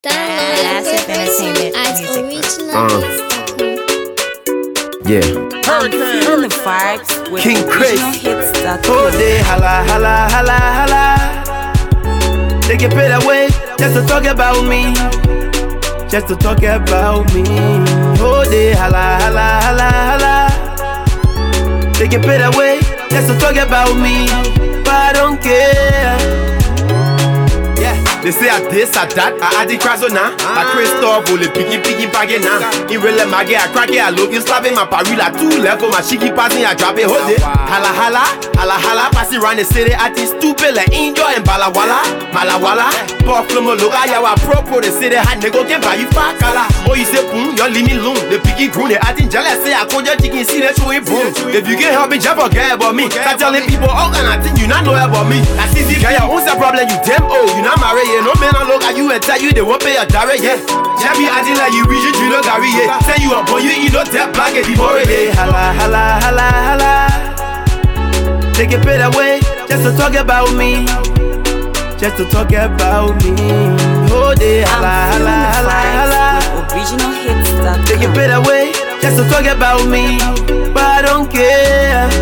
Massive Entertainment Music. Yeah. Feeling the vibes with King Chris. originalhits.com. They holla, holla, holla, holla. They get paid away just to talk about me. Just to talk about me. Oh, they holla, holla, holla, holla. They get paid away just to talk about me. But I don't care. They say I this, I that, I the crash on now. I Christophe, le piggy bagging now. In real maggie, I crack it, I love you slapping my parula two level, my cheeky passing, I drop it, hold it. Hala hala, hala hala, passing around the city, I think stupid like Angel and Balawala, Malawala. Pop from a look, I have a pro the city, had nego can buy you fat color. Oh, you say boom, you're leaving alone. The piggy grown, I think jealous, say I call your chicken, see that you ain't boom. If you can help me, just forget about me. Start telling people, oh, and I think you not know about me. That's easy, your own problem, you damn old, you not married. No man I look at you and tell you they won't pay a direct, yeah. Jabby acting like you reach it, you know Gary, yeah. Say you up on you, eat no tap back and be boring, yeah. Holla, holla, holla, holla. They get paid away just to talk about me. Just to talk about me. Oh, they holla, holla, holla, holla. originalhits.com. They get paid away just to talk about me. But I don't care.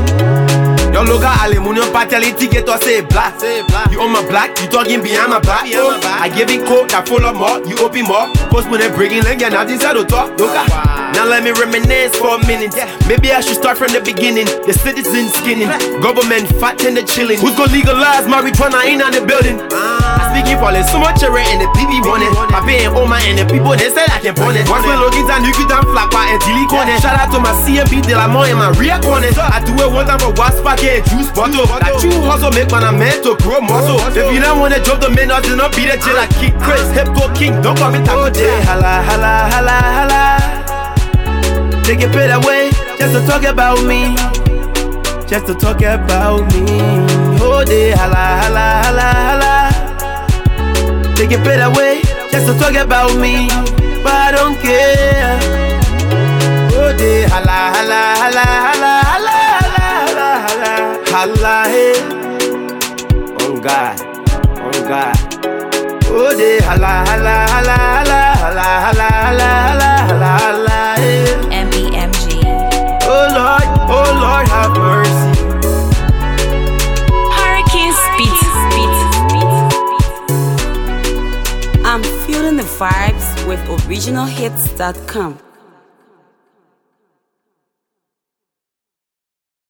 Yo look at aluminium pateli ticket or say black. You on my black, you talking behind my back. I give it coke, I full of more, you open more. Post when they breaking leg, and nothing said to talk. Now let me reminisce for a minute. Maybe I should start from the beginning. The citizens skinning, government fat and the chilling. Who's gonna legalize marijuana in on the building? I speaking for so much cherry and the PB running. I pay Oma and the people they said I can burn it. Once we looking down, you could down flak by and delete corner. Shout out to my CMB de la Mont and my rear corner. I do it one time for Wasp get juice bottle. That you hustle make man a man to grow muscle. If you don't wanna drop the men, do not be the jail like King Chris, Hip Go King, don't call me Taco J. Holla, holla, holla, holla. They get paid away just to talk about me. Just to talk about me. Oh, they holla, holla, holla, holla. They get paid away just to talk about me. But I don't care. Oh, they holla, holla, holla, holla, holla. Holla, hey. Oh God, oh God. Oh, they holla, holla, holla, holla, holla, holla, holla, holla, holla, hey. MEMG. Oh Lord, have mercy. Hurricane Speed. I'm feeling the vibes with originalhits.com.